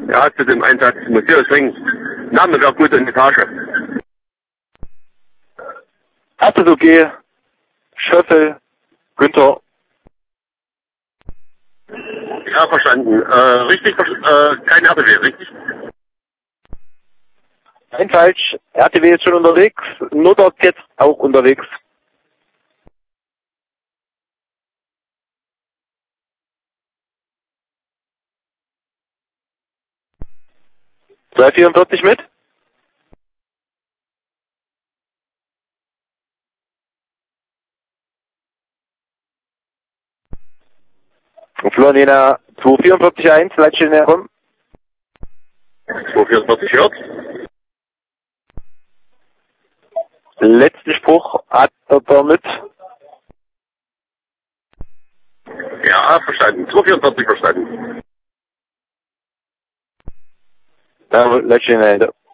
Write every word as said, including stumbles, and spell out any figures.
Ja, zu dem Einsatz Matthias Ring. Name wäre gut in die Tasche. Erstes O G, Schöffel, Günther. Ja, verstanden. Äh, richtig, äh, kein R T W, richtig? Nein, falsch. R T W ist schon unterwegs. Notarzt jetzt auch unterwegs. zweihundertvierundvierzig mit? Und Florina zweihundertvierundvierzig eins, Leitstelle herum. zweihundertvierundvierzig hört. Letzten Spruch hat er damit. Ja, verstanden. zweihundertvierundvierzig verstanden. Ja, Leitstelle